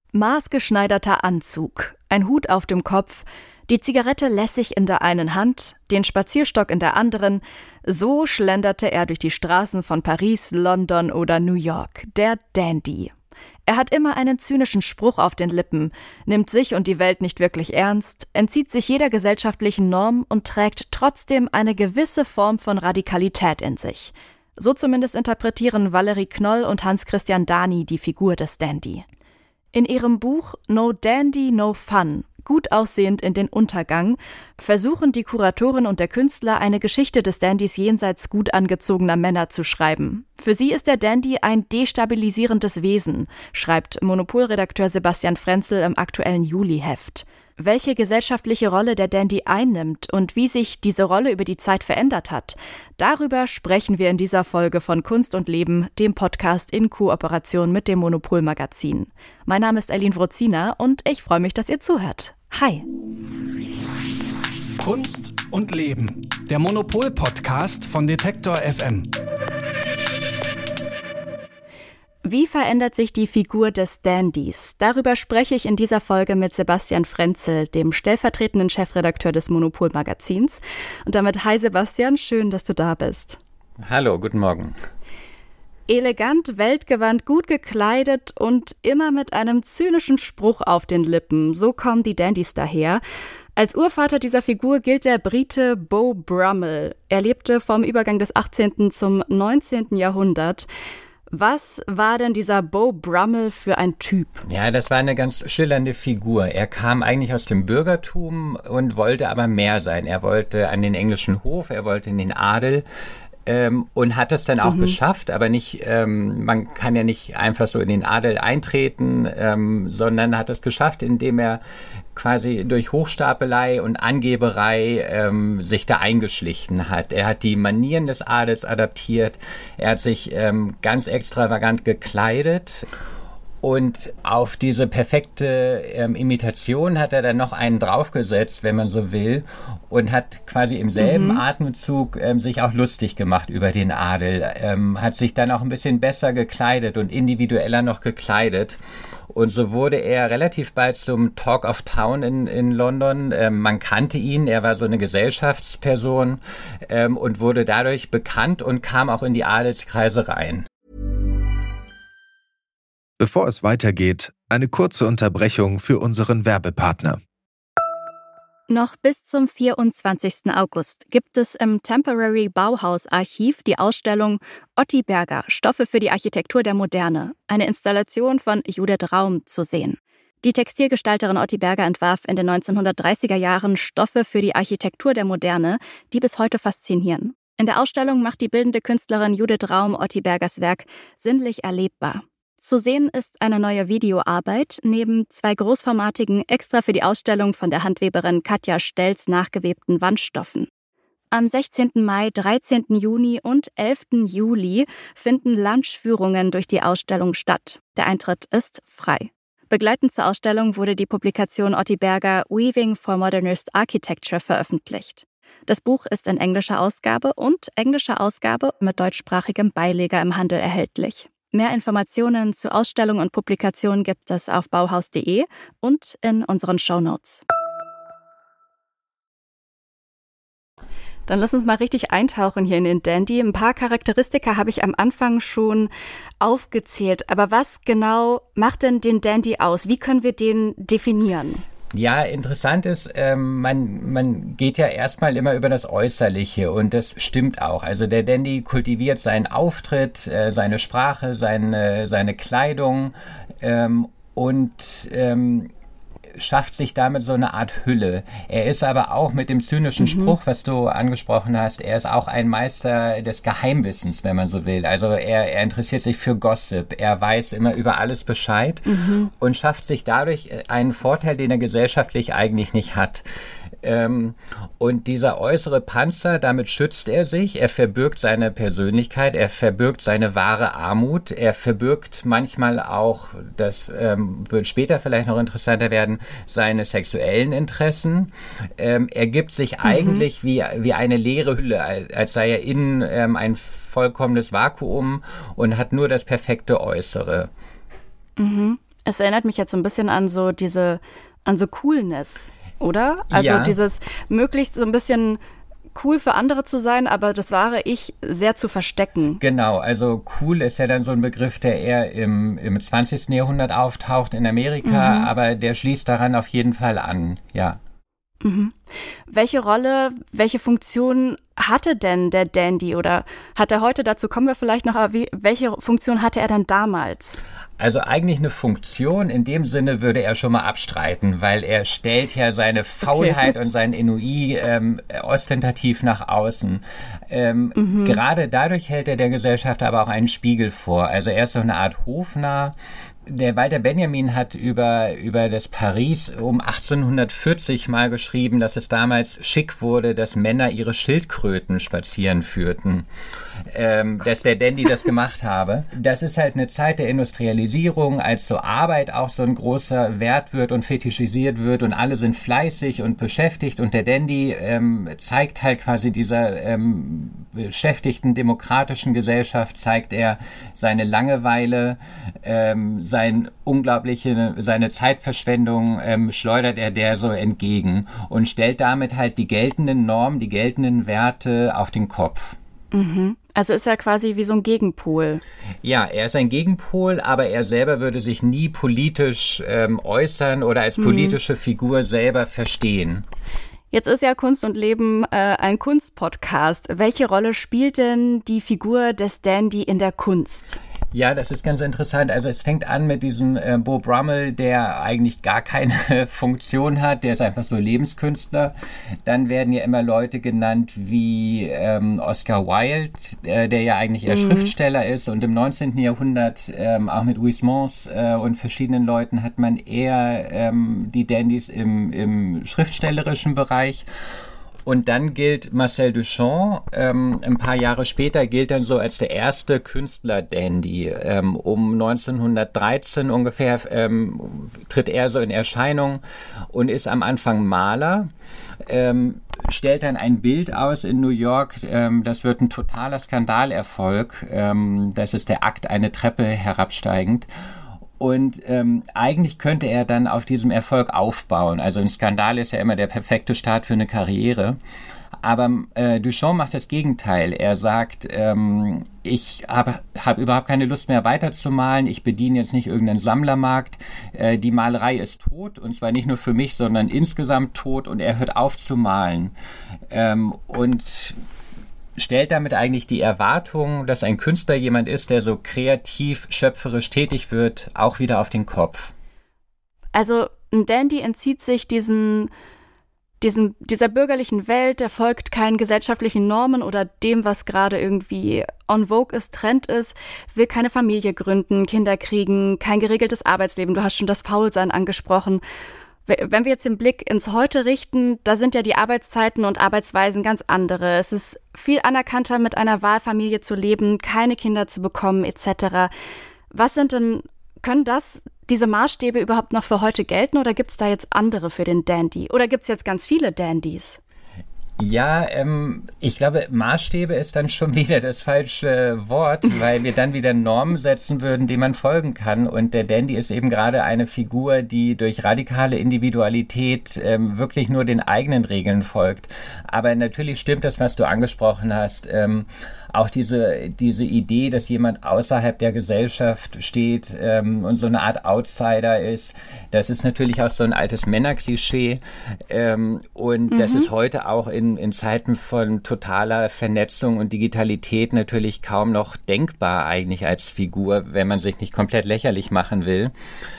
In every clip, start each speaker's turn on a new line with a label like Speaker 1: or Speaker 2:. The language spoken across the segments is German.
Speaker 1: Maßgeschneiderter Anzug, ein Hut auf dem Kopf, die Zigarette lässig in der einen Hand, den Spazierstock in der anderen, so schlenderte er durch die Straßen von Paris, London oder New York, der Dandy. Er hat immer einen zynischen Spruch auf den Lippen, nimmt sich und die Welt nicht wirklich ernst, entzieht sich jeder gesellschaftlichen Norm und trägt trotzdem eine gewisse Form von Radikalität in sich. So zumindest interpretieren Valerie Knoll und Hans-Christian Dani die Figur des Dandy. In ihrem Buch No Dandy, No Fun, gut aussehend in den Untergang, versuchen die Kuratorin und der Künstler, eine Geschichte des Dandys jenseits gut angezogener Männer zu schreiben. Für sie ist der Dandy ein destabilisierendes Wesen, schreibt Monopol-Redakteur Sebastian Frenzel im aktuellen Juli-Heft. Welche gesellschaftliche Rolle der Dandy einnimmt und wie sich diese Rolle über die Zeit verändert hat, darüber sprechen wir in dieser Folge von Kunst und Leben, dem Podcast in Kooperation mit dem Monopol-Magazin. Mein Name ist Eileen Wrozina und ich freue mich, dass ihr zuhört. Hi!
Speaker 2: Kunst und Leben, der Monopol-Podcast von Detektor FM.
Speaker 1: Wie verändert sich die Figur des Dandys? Darüber spreche ich in dieser Folge mit Sebastian Frenzel, dem stellvertretenden Chefredakteur des Monopol-Magazins. Und damit hi Sebastian, schön, dass du da bist.
Speaker 3: Hallo, guten Morgen.
Speaker 1: Elegant, weltgewandt, gut gekleidet und immer mit einem zynischen Spruch auf den Lippen. So kommen die Dandys daher. Als Urvater dieser Figur gilt der Brite Beau Brummell. Er lebte vom Übergang des 18. zum 19. Jahrhundert. Was war denn dieser Beau Brummell für ein Typ?
Speaker 3: Ja, das war eine ganz schillernde Figur. Er kam eigentlich aus dem Bürgertum und wollte aber mehr sein. Er wollte an den englischen Hof, er wollte in den Adel. Und hat es dann auch geschafft, aber nicht, man kann ja nicht einfach so in den Adel eintreten, sondern hat es geschafft, indem er quasi durch Hochstapelei und Angeberei sich da eingeschlichen hat. Er hat die Manieren des Adels adaptiert, er hat sich ganz extravagant gekleidet. Und auf diese perfekte Imitation hat er dann noch einen draufgesetzt, wenn man so will, und hat quasi im selben Atemzug sich auch lustig gemacht über den Adel, hat sich dann auch ein bisschen besser gekleidet und individueller noch gekleidet. Und so wurde er relativ bald zum Talk of Town in London. Man kannte ihn, er war so eine Gesellschaftsperson und wurde dadurch bekannt und kam auch in die Adelskreise rein.
Speaker 4: Bevor es weitergeht, eine kurze Unterbrechung für unseren Werbepartner.
Speaker 1: Noch bis zum 24. August gibt es im Temporary Bauhaus Archiv die Ausstellung Otti Berger – Stoffe für die Architektur der Moderne, eine Installation von Judith Raum zu sehen. Die Textilgestalterin Otti Berger entwarf in den 1930er Jahren Stoffe für die Architektur der Moderne, die bis heute faszinieren. In der Ausstellung macht die bildende Künstlerin Judith Raum Otti Bergers Werk sinnlich erlebbar. Zu sehen ist eine neue Videoarbeit neben 2 großformatigen, extra für die Ausstellung von der Handweberin Katja Stelz nachgewebten Wandstoffen. Am 16. Mai, 13. Juni und 11. Juli finden Lunchführungen durch die Ausstellung statt. Der Eintritt ist frei. Begleitend zur Ausstellung wurde die Publikation Otti Berger Weaving for Modernist Architecture veröffentlicht. Das Buch ist in englischer Ausgabe und englischer Ausgabe mit deutschsprachigem Beileger im Handel erhältlich. Mehr Informationen zu Ausstellung und Publikation gibt es auf bauhaus.de und in unseren Shownotes. Dann lass uns mal richtig eintauchen hier in den Dandy. Ein paar Charakteristika habe ich am Anfang schon aufgezählt. Aber was genau macht denn den Dandy aus? Wie können wir den definieren?
Speaker 3: Ja, interessant ist, man geht ja erstmal immer über das Äußerliche und das stimmt auch. Also der Dandy kultiviert seinen Auftritt, seine Sprache, seine Kleidung und schafft sich damit so eine Art Hülle. Er ist aber auch mit dem zynischen Spruch, was du angesprochen hast, er ist auch ein Meister des Geheimwissens, wenn man so will. Also er interessiert sich für Gossip, er weiß immer über alles Bescheid und schafft sich dadurch einen Vorteil, den er gesellschaftlich eigentlich nicht hat. Und dieser äußere Panzer, damit schützt er sich, er verbirgt seine Persönlichkeit, er verbirgt seine wahre Armut, er verbirgt manchmal auch, das wird später vielleicht noch interessanter werden, seine sexuellen Interessen. Er gibt sich eigentlich wie eine leere Hülle, als sei er innen ein vollkommenes Vakuum und hat nur das perfekte Äußere.
Speaker 1: Es erinnert mich jetzt so ein bisschen an so Coolness, oder? Also dieses möglichst so ein bisschen cool für andere zu sein, aber das wahre Ich sehr zu verstecken.
Speaker 3: Genau, also cool ist ja dann so ein Begriff, der eher im 20. Jahrhundert auftaucht in Amerika, aber der schließt daran auf jeden Fall an, ja.
Speaker 1: Mhm. Welche Rolle, welche Funktion hatte denn der Dandy oder hat er heute, dazu kommen wir vielleicht noch, aber welche Funktion hatte er denn damals?
Speaker 3: Also eigentlich eine Funktion, in dem Sinne würde er schon mal abstreiten, weil er stellt ja seine Faulheit und sein Ennui ostentativ nach außen. Gerade dadurch hält er der Gesellschaft aber auch einen Spiegel vor. Also er ist so eine Art Hofnarr. Der Walter Benjamin hat über das Paris um 1840 mal geschrieben, dass es damals schick wurde, dass Männer ihre Schildkröten spazieren führten. Dass der Dandy das gemacht habe. Das ist halt eine Zeit der Industrialisierung, als so Arbeit auch so ein großer Wert wird und fetischisiert wird und alle sind fleißig und beschäftigt und der Dandy zeigt halt quasi dieser beschäftigten demokratischen Gesellschaft, zeigt er seine Langeweile, seine Zeitverschwendung schleudert er der so entgegen und stellt damit halt die geltenden Normen, die geltenden Werte auf den Kopf.
Speaker 1: Also ist er quasi wie so ein Gegenpol.
Speaker 3: Ja, er ist ein Gegenpol, aber er selber würde sich nie politisch äußern oder als politische Figur selber verstehen.
Speaker 1: Jetzt ist ja Kunst und Leben ein Kunstpodcast. Welche Rolle spielt denn die Figur des Dandy in der Kunst?
Speaker 3: Ja, das ist ganz interessant. Also es fängt an mit diesem Beau Brummell, der eigentlich gar keine Funktion hat. Der ist einfach so Lebenskünstler. Dann werden ja immer Leute genannt wie Oscar Wilde, der ja eigentlich eher Schriftsteller ist. Und im 19. Jahrhundert, auch mit Huysmans und verschiedenen Leuten, hat man eher die Dandys im schriftstellerischen Bereich. Und dann gilt Marcel Duchamp, ein paar Jahre später, gilt dann so als der erste Künstler-Dandy. Um 1913 ungefähr tritt er so in Erscheinung und ist am Anfang Maler. Stellt dann ein Bild aus in New York, das wird ein totaler Skandalerfolg. Das ist der Akt, eine Treppe herabsteigend. Und eigentlich könnte er dann auf diesem Erfolg aufbauen. Also ein Skandal ist ja immer der perfekte Start für eine Karriere. Aber Duchamp macht das Gegenteil. Er sagt, ich hab überhaupt keine Lust mehr weiterzumalen. Ich bediene jetzt nicht irgendeinen Sammlermarkt. Die Malerei ist tot. Und zwar nicht nur für mich, sondern insgesamt tot. Und er hört auf zu malen. Und stellt damit eigentlich die Erwartung, dass ein Künstler jemand ist, der so kreativ, schöpferisch tätig wird, auch wieder auf den Kopf.
Speaker 1: Also ein Dandy entzieht sich dieser bürgerlichen Welt, der folgt keinen gesellschaftlichen Normen oder dem, was gerade irgendwie en vogue ist, Trend ist, will keine Familie gründen, Kinder kriegen, kein geregeltes Arbeitsleben. Du hast schon das Faulsein angesprochen. Wenn wir jetzt den Blick ins Heute richten, da sind ja die Arbeitszeiten und Arbeitsweisen ganz andere. Es ist viel anerkannter, mit einer Wahlfamilie zu leben, keine Kinder zu bekommen etc. Können diese Maßstäbe überhaupt noch für heute gelten oder gibt es da jetzt andere für den Dandy? Oder gibt es jetzt ganz viele Dandys?
Speaker 3: Ja, ich glaube, Maßstäbe ist dann schon wieder das falsche Wort, weil wir dann wieder Normen setzen würden, denen man folgen kann. Und der Dandy ist eben gerade eine Figur, die durch radikale Individualität wirklich nur den eigenen Regeln folgt. Aber natürlich stimmt das, was du angesprochen hast. Auch diese Idee, dass jemand außerhalb der Gesellschaft steht und so eine Art Outsider ist, das ist natürlich auch so ein altes Männerklischee. Und das ist heute auch in Zeiten von totaler Vernetzung und Digitalität natürlich kaum noch denkbar eigentlich als Figur, wenn man sich nicht komplett lächerlich machen will.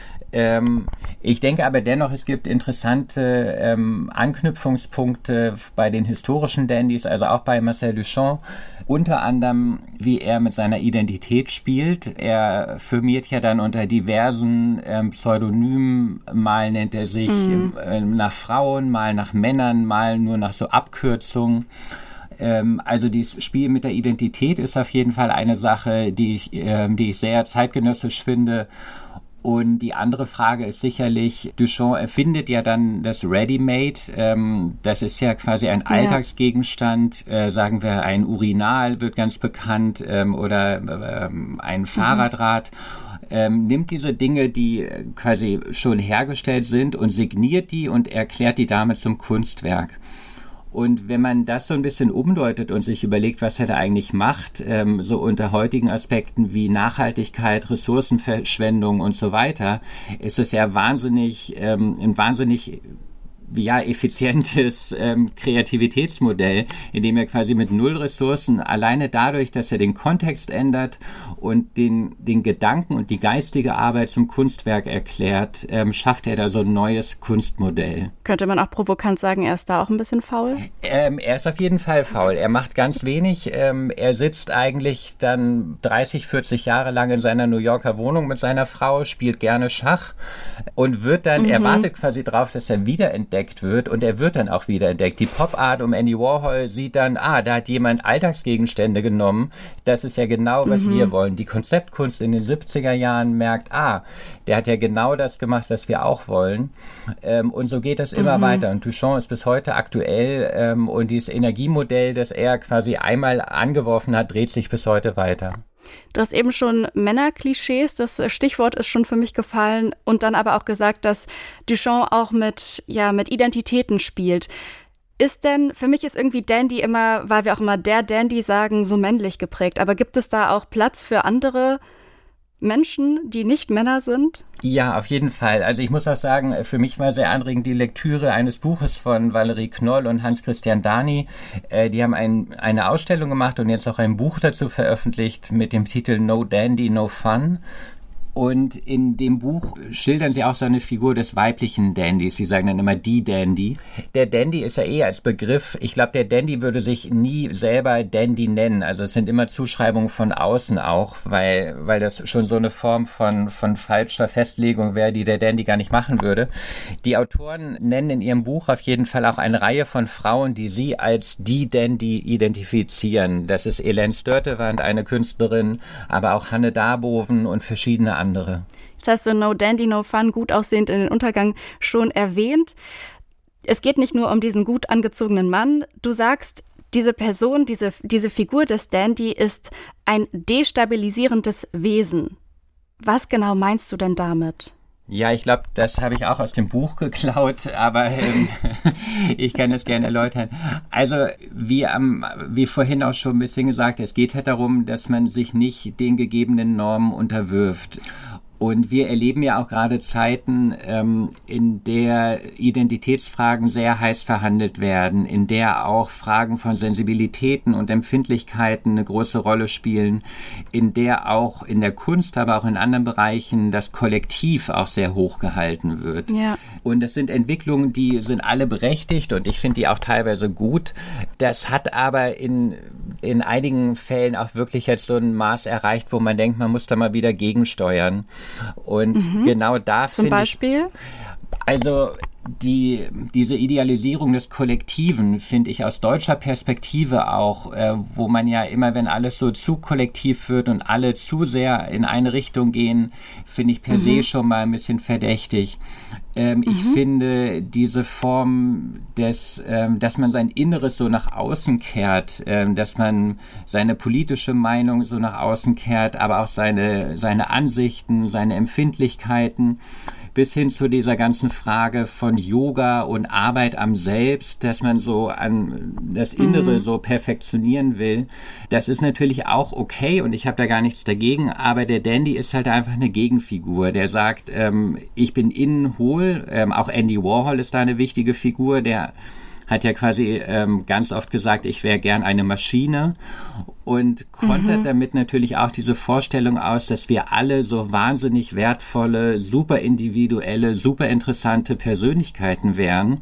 Speaker 3: Ich denke aber dennoch, es gibt interessante Anknüpfungspunkte bei den historischen Dandys, also auch bei Marcel Duchamp. Unter anderem, wie er mit seiner Identität spielt. Er firmiert ja dann unter diversen Pseudonymen. Mal nennt er sich nach Frauen, mal nach Männern, mal nur nach so Abkürzungen. Also dieses Spiel mit der Identität ist auf jeden Fall eine Sache, die ich sehr zeitgenössisch finde. Und die andere Frage ist sicherlich, Duchamp erfindet ja dann das Ready-Made. Das ist ja quasi ein Alltagsgegenstand, sagen wir ein Urinal wird ganz bekannt oder ein Fahrradrad. nimmt diese Dinge, die quasi schon hergestellt sind und signiert die und erklärt die damit zum Kunstwerk. Und wenn man das so ein bisschen umdeutet und sich überlegt, was er da eigentlich macht, so unter heutigen Aspekten wie Nachhaltigkeit, Ressourcenverschwendung und so weiter, ist es ja ein wahnsinnig effizientes Kreativitätsmodell, in dem er quasi mit 0 Ressourcen alleine dadurch, dass er den Kontext ändert und den Gedanken und die geistige Arbeit zum Kunstwerk erklärt, schafft er da so ein neues Kunstmodell.
Speaker 1: Könnte man auch provokant sagen, er ist da auch ein bisschen faul?
Speaker 3: Er ist auf jeden Fall faul. Er macht ganz wenig. Er sitzt eigentlich dann 30, 40 Jahre lang in seiner New Yorker Wohnung mit seiner Frau, spielt gerne Schach und wird dann, er wartet quasi drauf, dass er wiederentdeckt wird und er wird dann auch wiederentdeckt. Die Pop-Art um Andy Warhol sieht dann, da hat jemand Alltagsgegenstände genommen. Das ist ja genau, was wir wollen. Die Konzeptkunst in den 70er Jahren merkt, der hat ja genau das gemacht, was wir auch wollen. Und so geht das immer weiter. Und Duchamp ist bis heute aktuell und dieses Energiemodell, das er quasi einmal angeworfen hat, dreht sich bis heute weiter.
Speaker 1: Du hast eben schon Männerklischees, das Stichwort ist schon für mich gefallen und dann aber auch gesagt, dass Duchamp auch mit Identitäten spielt. Für mich ist irgendwie Dandy immer, weil wir auch immer der Dandy sagen, so männlich geprägt, aber gibt es da auch Platz für andere Menschen, die nicht Männer sind?
Speaker 3: Ja, auf jeden Fall. Also ich muss auch sagen, für mich war sehr anregend die Lektüre eines Buches von Valerie Knoll und Hans-Christian Dani. Die haben eine Ausstellung gemacht und jetzt auch ein Buch dazu veröffentlicht mit dem Titel No Dandy, No Fun. Und in dem Buch schildern sie auch so eine Figur des weiblichen Dandys. Sie sagen dann immer die Dandy. Der Dandy ist ja als Begriff, ich glaube, der Dandy würde sich nie selber Dandy nennen. Also es sind immer Zuschreibungen von außen auch, weil das schon so eine Form von falscher Festlegung wäre, die der Dandy gar nicht machen würde. Die Autoren nennen in ihrem Buch auf jeden Fall auch eine Reihe von Frauen, die sie als die Dandy identifizieren. Das ist Elaine Sturtevant, eine Künstlerin, aber auch Hanne Darboven und verschiedene andere.
Speaker 1: Jetzt hast du No Dandy, No Fun, gut aussehend in den Untergang schon erwähnt. Es geht nicht nur um diesen gut angezogenen Mann. Du sagst, diese Person, diese Figur des Dandy ist ein destabilisierendes Wesen. Was genau meinst du denn damit?
Speaker 3: Ja, ich glaube, das habe ich auch aus dem Buch geklaut, aber ich kann das gerne erläutern. Also, wie vorhin auch schon ein bisschen gesagt, es geht halt darum, dass man sich nicht den gegebenen Normen unterwirft. Und wir erleben ja auch gerade Zeiten, in der Identitätsfragen sehr heiß verhandelt werden, in der auch Fragen von Sensibilitäten und Empfindlichkeiten eine große Rolle spielen, in der auch in der Kunst, aber auch in anderen Bereichen das Kollektiv auch sehr hoch gehalten wird. Ja. Und das sind Entwicklungen, die sind alle berechtigt und ich finde die auch teilweise gut. Das hat aber in einigen Fällen auch wirklich jetzt so ein Maß erreicht, wo man denkt, man muss da mal wieder gegensteuern. Und genau da
Speaker 1: Zum Beispiel?
Speaker 3: Also diese Idealisierung des Kollektiven finde ich aus deutscher Perspektive auch, wo man ja immer, wenn alles so zu kollektiv wird und alle zu sehr in eine Richtung gehen, finde ich per se schon mal ein bisschen verdächtig. Ich finde diese Form dass man sein Inneres so nach außen kehrt, dass man seine politische Meinung so nach außen kehrt, aber auch seine Ansichten, seine Empfindlichkeiten, bis hin zu dieser ganzen Frage von Yoga und Arbeit am Selbst, dass man so an das Innere so perfektionieren will. Das ist natürlich auch okay und ich habe da gar nichts dagegen, aber der Dandy ist halt einfach eine Gegenfigur, der sagt, ich bin innen hohl, auch Andy Warhol ist da eine wichtige Figur, der hat ja quasi ganz oft gesagt, ich wäre gern eine Maschine und kontert damit natürlich auch diese Vorstellung aus, dass wir alle so wahnsinnig wertvolle, super individuelle, super interessante Persönlichkeiten wären.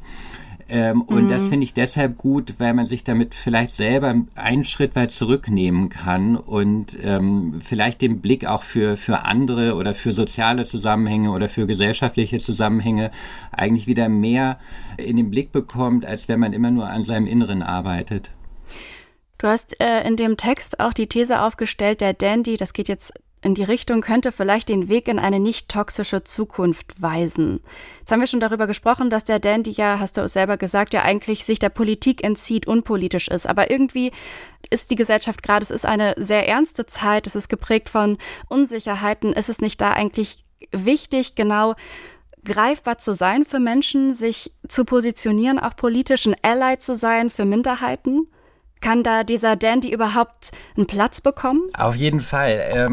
Speaker 3: Und das finde ich deshalb gut, weil man sich damit vielleicht selber einen Schritt weit zurücknehmen kann und vielleicht den Blick auch für andere oder für soziale Zusammenhänge oder für gesellschaftliche Zusammenhänge eigentlich wieder mehr in den Blick bekommt, als wenn man immer nur an seinem Inneren arbeitet.
Speaker 1: Du hast in dem Text auch die These aufgestellt, der Dandy, das geht jetzt in die Richtung könnte vielleicht den Weg in eine nicht toxische Zukunft weisen. Jetzt haben wir schon darüber gesprochen, dass der Dandy ja, hast du selber gesagt, ja eigentlich sich der Politik entzieht, unpolitisch ist. Aber irgendwie ist die Gesellschaft gerade, es ist eine sehr ernste Zeit, es ist geprägt von Unsicherheiten. Ist es nicht da eigentlich wichtig, genau greifbar zu sein für Menschen, sich zu positionieren, auch politisch ein Ally zu sein für Minderheiten? Kann da dieser Dandy überhaupt einen Platz bekommen?
Speaker 3: Auf jeden Fall.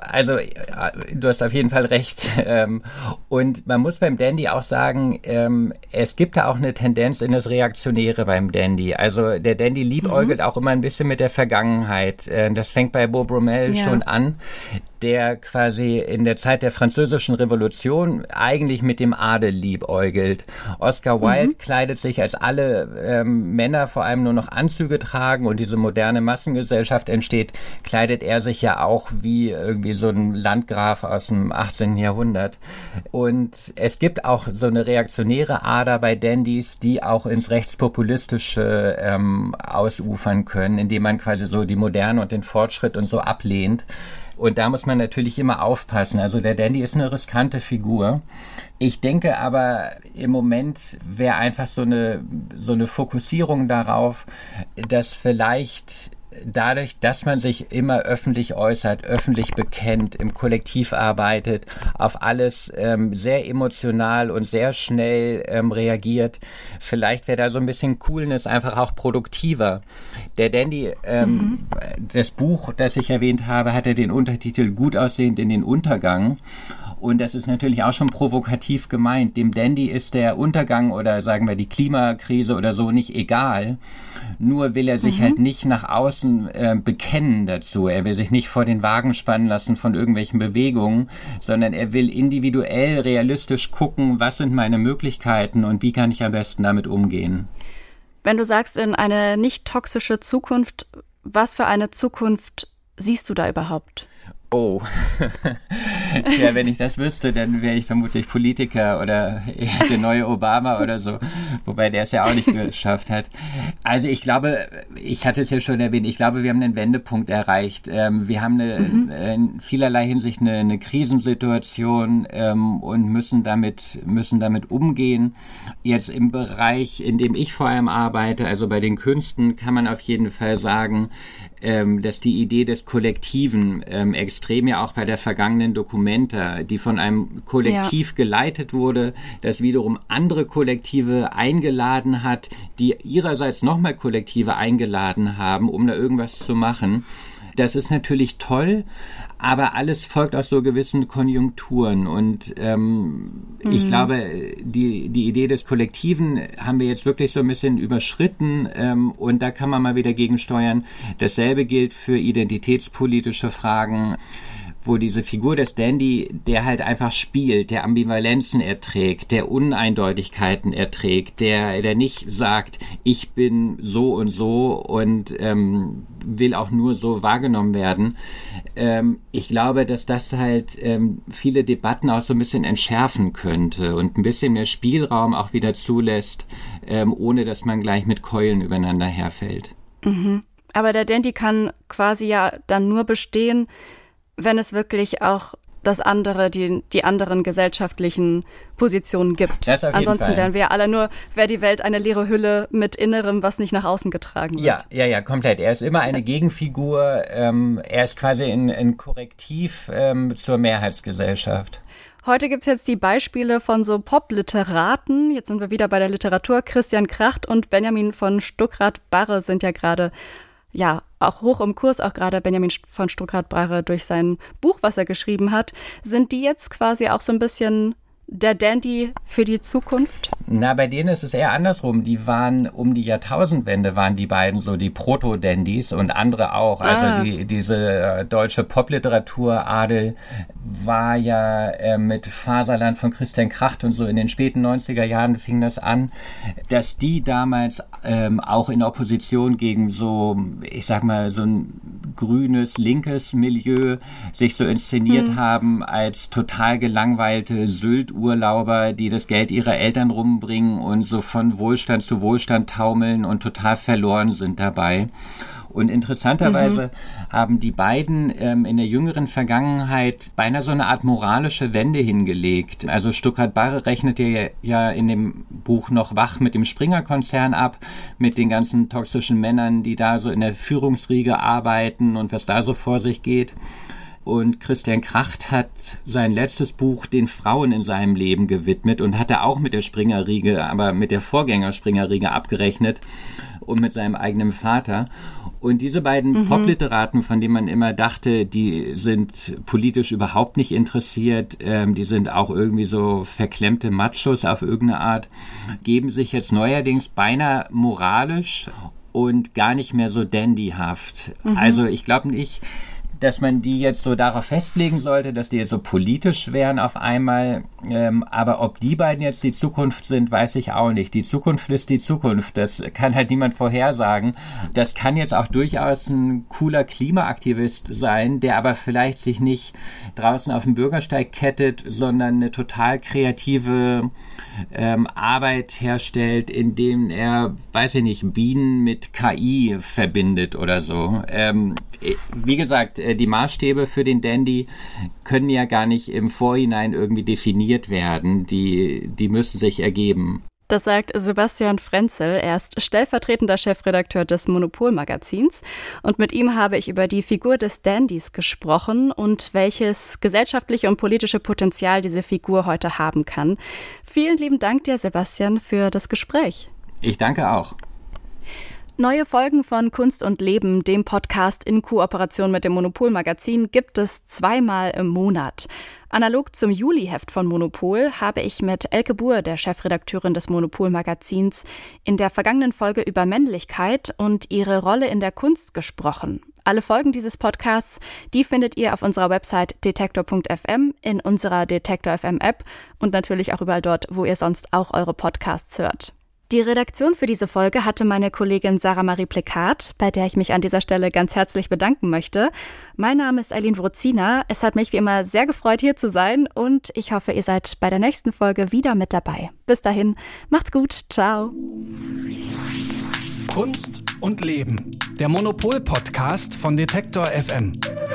Speaker 3: Du hast auf jeden Fall recht. Und man muss beim Dandy auch sagen, es gibt da auch eine Tendenz in das Reaktionäre beim Dandy. Also der Dandy liebäugelt auch immer ein bisschen mit der Vergangenheit. Das fängt bei Beau Brummel schon an, der quasi in der Zeit der Französischen Revolution eigentlich mit dem Adel liebäugelt. Oscar Wilde kleidet sich, als alle Männer vor allem nur noch Anzüge tragen und diese moderne Massengesellschaft entsteht, kleidet er sich ja auch wie irgendwie so ein Landgraf aus dem 18. Jahrhundert. Und es gibt auch so eine reaktionäre Ader bei Dandys, die auch ins Rechtspopulistische ausufern können, indem man quasi so die Moderne und den Fortschritt und so ablehnt. Und da muss man natürlich immer aufpassen. Also der Dandy ist eine riskante Figur. Ich denke aber, im Moment wäre einfach so eine Fokussierung darauf, dass vielleicht dadurch, dass man sich immer öffentlich äußert, öffentlich bekennt, im Kollektiv arbeitet, auf alles sehr emotional und sehr schnell reagiert, vielleicht wäre da so ein bisschen Coolness einfach auch produktiver. Der Dandy, das Buch, das ich erwähnt habe, hatte den Untertitel Gut aussehend in den Untergang. Und das ist natürlich auch schon provokativ gemeint. Dem Dandy ist der Untergang oder sagen wir die Klimakrise oder so nicht egal. Nur will er sich halt nicht nach außen bekennen dazu. Er will sich nicht vor den Wagen spannen lassen von irgendwelchen Bewegungen, sondern er will individuell, realistisch gucken, was sind meine Möglichkeiten und wie kann ich am besten damit umgehen.
Speaker 1: Wenn du sagst, in eine nicht toxische Zukunft, was für eine Zukunft siehst du da überhaupt?
Speaker 3: Oh, ja, wenn ich das wüsste, dann wäre ich vermutlich Politiker oder der neue Obama oder so, wobei der es ja auch nicht geschafft hat. Also ich glaube, ich hatte es ja schon erwähnt, ich glaube, wir haben einen Wendepunkt erreicht. Wir haben in vielerlei Hinsicht eine Krisensituation und müssen damit umgehen. Jetzt im Bereich, in dem ich vor allem arbeite, also bei den Künsten, kann man auf jeden Fall sagen, dass die Idee des Kollektiven extrem ja auch bei der vergangenen Documenta, die von einem Kollektiv geleitet wurde, das wiederum andere Kollektive eingeladen hat, die ihrerseits nochmal Kollektive eingeladen haben, um da irgendwas zu machen. Das ist natürlich toll, aber alles folgt aus so gewissen Konjunkturen und ich glaube, die Idee des Kollektiven haben wir jetzt wirklich so ein bisschen überschritten und da kann man mal wieder gegensteuern. Dasselbe gilt für identitätspolitische Fragen, wo diese Figur des Dandy, der halt einfach spielt, der Ambivalenzen erträgt, der Uneindeutigkeiten erträgt, der nicht sagt, ich bin so und will auch nur so wahrgenommen werden. Ich glaube, dass das halt viele Debatten auch so ein bisschen entschärfen könnte und ein bisschen mehr Spielraum auch wieder zulässt, ohne dass man gleich mit Keulen übereinander herfällt.
Speaker 1: Aber der Dandy kann quasi ja dann nur bestehen, wenn es wirklich auch das andere, die anderen gesellschaftlichen Positionen gibt. Ansonsten wären wir ja alle nur, wäre die Welt eine leere Hülle mit Innerem, was nicht nach außen getragen wird.
Speaker 3: Ja, komplett. Er ist immer eine Gegenfigur. Er ist quasi ein Korrektiv zur Mehrheitsgesellschaft.
Speaker 1: Heute gibt's jetzt die Beispiele von so Pop-Literaten. Jetzt sind wir wieder bei der Literatur. Christian Kracht und Benjamin von Stuckrad-Barre sind ja gerade auch hoch im Kurs, auch gerade Benjamin von Stuckrad-Barre durch sein Buch, was er geschrieben hat. Sind die jetzt quasi auch so ein bisschen der Dandy für die Zukunft?
Speaker 3: Na, bei denen ist es eher andersrum. Die waren um die Jahrtausendwende, waren die beiden so die Proto-Dandys und andere auch. Also diese deutsche Popliteratur, Adel, war ja mit Faserland von Christian Kracht und so in den späten 90er Jahren fing das an, dass die damals auch in Opposition gegen so, ich sag mal, so ein grünes, linkes Milieu sich so inszeniert haben als total gelangweilte Sylt-Urlauber, die das Geld ihrer Eltern rumbringen und so von Wohlstand zu Wohlstand taumeln und total verloren sind dabei. Und interessanterweise haben die beiden in der jüngeren Vergangenheit beinahe so eine Art moralische Wende hingelegt. Also Stuckrad-Barre rechnet ja in dem Buch noch wach mit dem Springer-Konzern ab, mit den ganzen toxischen Männern, die da so in der Führungsriege arbeiten und was da so vor sich geht. Und Christian Kracht hat sein letztes Buch den Frauen in seinem Leben gewidmet und hat da auch mit der Springer-Riege, aber mit der Vorgänger-Springer-Riege abgerechnet und mit seinem eigenen Vater. Und diese beiden Popliteraten, von denen man immer dachte, die sind politisch überhaupt nicht interessiert, die sind auch irgendwie so verklemmte Machos auf irgendeine Art, geben sich jetzt neuerdings beinahe moralisch und gar nicht mehr so dandyhaft. Also ich glaube nicht, dass man die jetzt so darauf festlegen sollte, dass die jetzt so politisch wären auf einmal. Aber ob die beiden jetzt die Zukunft sind, weiß ich auch nicht. Die Zukunft ist die Zukunft. Das kann halt niemand vorhersagen. Das kann jetzt auch durchaus ein cooler Klimaaktivist sein, der aber vielleicht sich nicht draußen auf dem Bürgersteig kettet, sondern eine total kreative Arbeit herstellt, indem er, weiß ich nicht, Bienen mit KI verbindet oder so. Wie gesagt, die Maßstäbe für den Dandy können ja gar nicht im Vorhinein irgendwie definiert werden. Die müssen sich ergeben.
Speaker 1: Das sagt Sebastian Frenzel. Er ist stellvertretender Chefredakteur des Monopol-Magazins. Und mit ihm habe ich über die Figur des Dandys gesprochen und welches gesellschaftliche und politische Potenzial diese Figur heute haben kann. Vielen lieben Dank dir, Sebastian, für das Gespräch.
Speaker 3: Ich danke auch.
Speaker 1: Neue Folgen von Kunst und Leben, dem Podcast in Kooperation mit dem Monopol-Magazin, gibt es 2-mal im Monat. Analog zum Juli-Heft von Monopol habe ich mit Elke Buhr, der Chefredakteurin des Monopol-Magazins, in der vergangenen Folge über Männlichkeit und ihre Rolle in der Kunst gesprochen. Alle Folgen dieses Podcasts, die findet ihr auf unserer Website detektor.fm, in unserer Detektor FM App und natürlich auch überall dort, wo ihr sonst auch eure Podcasts hört. Die Redaktion für diese Folge hatte meine Kollegin Sarah Marie Plekat, bei der ich mich an dieser Stelle ganz herzlich bedanken möchte. Mein Name ist Eileen Wrozina. Es hat mich wie immer sehr gefreut, hier zu sein und ich hoffe, ihr seid bei der nächsten Folge wieder mit dabei. Bis dahin, macht's gut, ciao.
Speaker 2: Kunst und Leben, der Monopol-Podcast von Detektor FM.